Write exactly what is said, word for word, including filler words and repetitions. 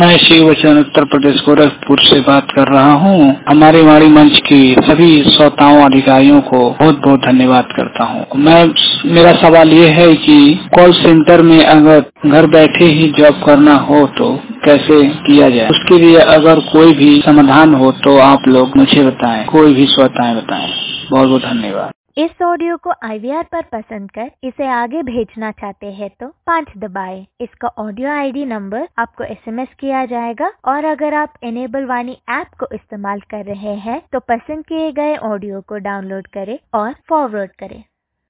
मैं शिव वचन उत्तर प्रदेश गोरखपुर से बात कर रहा हूँ। हमारे वाणी मंच की सभी श्रोताओं अधिकारियों को बहुत बहुत धन्यवाद करता हूँ। मैं मेरा सवाल ये है कि कॉल सेंटर में अगर घर बैठे ही जॉब करना हो तो कैसे किया जाए, उसके लिए अगर कोई भी समाधान हो तो आप लोग मुझे बताएं, कोई भी श्रोताएं बताएं। बहुत बहुत धन्यवाद। इस ऑडियो को आई वी आर पर पसंद कर इसे आगे भेजना चाहते हैं तो पाँच दबाएं। इसका ऑडियो आई डी नंबर आपको एस एम एस किया जाएगा और अगर आप इनेबल वाणी ऐप को इस्तेमाल कर रहे हैं तो पसंद किए गए ऑडियो को डाउनलोड करें और फॉरवर्ड करें।